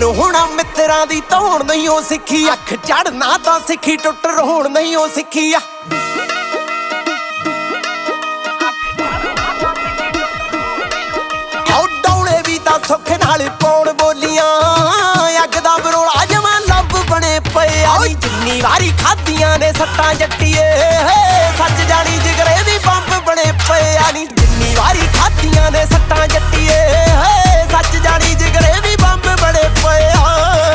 ਮੈਨੂੰ ਹੁਣ ਮਿੱਤਰਾਂ ਦੀ ਧੌਣ ਨਹੀਂ ਉਹ ਸਿੱਖੀ, ਅੱਖ ਚੜਨਾ ਤਾਂ ਸਿੱਖੀ, ਟੁੱਟ ਰੋਣ ਨਹੀਂ ਉਹ ਸਿੱਖੀ ਆ। ਡੌਲੇ ਵੀ ਤਾਂ ਸੁੱਖ ਨਾਲ ਪਾਉਣ ਬੋਲੀਆਂ, ਅੱਗ ਦਾ ਬਰੋਲਾ ਜਮਾਂ ਲੱਭ ਬਣੇ ਪਏ ਆ। ਜਿੰਨੀ ਵਾਰੀ ਖਾਧੀਆਂ ਨੇ ਸੱਟਾਂ ਜੱਟੀਏ, ਸੱਚ ਜਾਣੀ ਜਿਗਰੇ ਵੀ ਬੰਬ ਬਣੇ ਪਏ ਆ ਨੀ। ਜਿੰਨੀ ਵਾਰੀ ਖਾਧੀਆਂ ਨੇ ਸੱਟਾਂ ਜੱਟੀਏ, ਸੱਚ ਜਾਣੀ ਜਿਗਰੇ ਵੀ ਬੰਬ ਬਣੇ ਪਏ ਆ।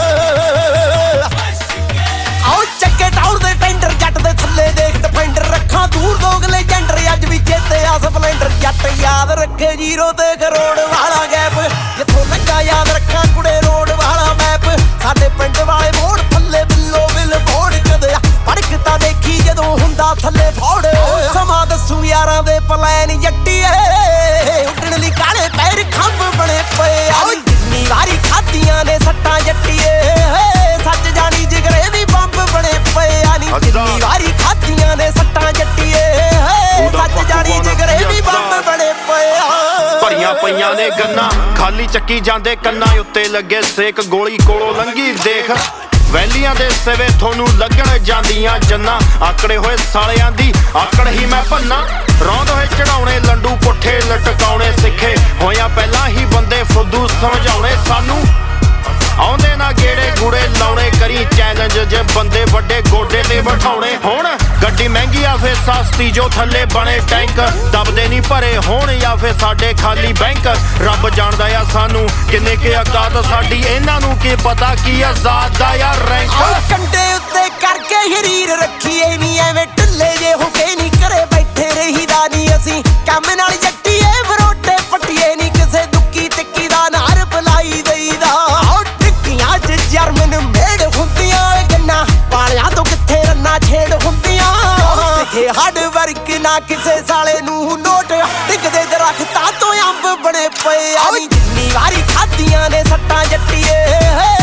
ਆਓ ਚੱਕੇ ਟਾਉਰ ਦੇ ਟੈਂਡਰ, ਜੱਟ ਦੇ ਥੱਲੇ ਦੇਖ ਡਿਫੈਂਡਰ, ਰੱਖਾਂ ਦੂਰ ਦੋਗਲੇ ਜੈਂਡਰ, ਅੱਜ ਵੀ ਚੇਤੇ ਆ ਸਪਲੈਂਡਰ। ਜੱਟ ਯਾਦ ਰੱਖੇ ਜ਼ੀਰੋ ਤੇ ਕਰੋੜ ਵਾਲਾ ਗੈਪ, ਜਿੱਥੋਂ ਲੱਗਾ ਯਾਦ ਰੱਖਾਂ ਕੁੜੇ ਰੋਡ ਵਾਲਾ ਮੈਪ। ਸਾਡੇ ਪਿੰਡ ਵਾਲੇ ਮੋੜ ਥੱਲੇ ਬਿੱਲੋ ਬਿੱਲ ਬੋੜ ਕਦੇ ਪੜਕ ਤਾਂ ਦੇਖੀ ਜਦੋਂ ਹੁੰਦਾ ਥੱਲੇ ਫੋੜ। ਸਮਾਂ ਦੱਸੂ ਯਾਰਾਂ ਦੇ ਪਲੈਨ ਜੱਟੀਏ, ਉੱਡਣ ਲਈ ਕਾਲੇ ਪੈਰ ਖੰਭ ਬਣੇ ਪਏ ਆ। ਜਿੰਨੀ ਵਾਰੀ ਖਾਧੀਆਂ ਨੇ ਸੱਟਾਂ ਜੱਟੀਏ, ਸੱਚ ਜਾਣੀ ਜਿਗਰੇ ਵੀ ਬੰਬ ਬਣੇ ਪਏ ਆ ਨੀ। ਜਿੰਨੀ ਵਾਰੀ ਖਾਧੀਆਂ ਨੇ ਸੱਟਾਂ ਜੱਟੀਏ, ਸੱਚ ਜਾਣੀ ਜਿਗਰੇ ਵੀ ਬੰਬ ਬਣੇ ਪਏ ਆ। ਭਰੀਆਂ ਪਈਆਂ ਨੇ ਗੰਨਾਂ ਖਾਲੀ ਚੱਕੀ ਜਾਂਦੇ ਕੰਨਾਂ ਉੱਤੇ ਲੱਗੇ ਸੇਕ, ਗੋਲੀ ਕੋਲੋਂ ਲੰਘੀ ਦੇਖ। ਵੈਲੀਆਂ ਦੇ ਸਿਵੇ ਤੁਹਾਨੂੰ ਲੱਗਣ ਜਾਂਦੀਆਂ ਜੰਨਾਂ, ਆਕੜੇ ਹੋਏ ਸਾਲਿਆਂ ਦੀ ਆਕੜ ਹੀ ਮੈਂ ਭੰਨਾ। ਰੌਂਦ ਹੋਏ ਚੜਾਉਣੇ ਲੰਡੂ ਪੁੱਠੇ ਲਟਕਾਉਣੇ ਸਿੱਖੇ ਹੋਇਆ, ਪਹਿਲਾਂ ਹੀ ਬੰਦੇ ਫੁੱਦੂ ਸਮਝਾਉਣੇ ਸਾਨੂੰ। ਆਉਂਦੇ ਨਾ ਗੇੜੇ ਗੂੜੇ ਲਾਉਣੇ, ਕਰੀ ਚੈਲੰਜ ਜੇ ਬੰਦੇ ਵੱਡੇ ਗੋਡੇ ਤੇ ਬਿਠਾਉਣੇ। ਹੁਣ ਗੱਡੀ ਮਹਿੰਗੀ ਆ ਫੇ ਸਸਤੀ, ਜੋ ਥੱਲੇ ਬਣੇ ਟੈਂਕ, ਦਬਦੇ ਨਹੀਂ ਭਰੇ ਹੋਣ ਜਾਂ ਫੇ ਸਾਡੇ ਖਾਲੀ ਬੈਂਕ। ਰੱਬ ਜਾਣਦਾ ਆ ਸਾਨੂੰ ਕਿੰਨੇ ਕੇ ਔਕਾਤ ਸਾਡੀ, ਇਹਨਾਂ ਨੂੰ ਕੀ ਪਤਾ ਕੀ ਆਜ਼ਾਦ ਦਾ ਯਾਰ ਰੈਂਕ। ਕੰਡੇ ਉੱਤੇ ਕਰਕੇ ਹਰੀਰ ਰੱਖੀਏ ਨੀ, ਐਵੇਂ ਢਿੱਲੇ ਜੇ ਹੋ ਕੇ ਨਹੀਂ ਘਰੇ ਬੈਠੇ ਰਹੀਦਾ ਨੀ। ਅਸੀਂ ਕੰਮ ਨਾਲ ਜੱਟੀਏ ਬਰੋਟੇ ਪੱਟੀਏ ਨੀ, ਕਿਸੇ ਦੁੱਕੀ ਟਿੱਕੀ ਦਾ ਨਾਰ ਬੁਲਾਈ ਦਈਦਾ। ਜਰਮਨ ਮੇੜ ਹੁੰਦੀਆਂ ਗੰਨਾ, ਪਾਲਿਆਂ ਤੋਂ ਕਿੱਥੇ ਰੰਨਾ ਛੇੜ ਹੁੰਦੀਆਂ। ਸਿੱਖੇ ਹੱਡ ਵਰਕ ਨਾ ਕਿਸੇ ਸਾਲੇ ਨੂੰ ਨੋਟ, ਡਿੱਗਦੇ ਦਰਖਤਾਂ ਤੋਂ ਅੰਬ ਬਣੇ ਪਏ ਆ ਨੀ। ਜਿੰਨੀ ਵਾਰੀ ਖਾਧੀਆਂ ਨੇ ਸੱਟਾਂ ਜੱਟੀਏ,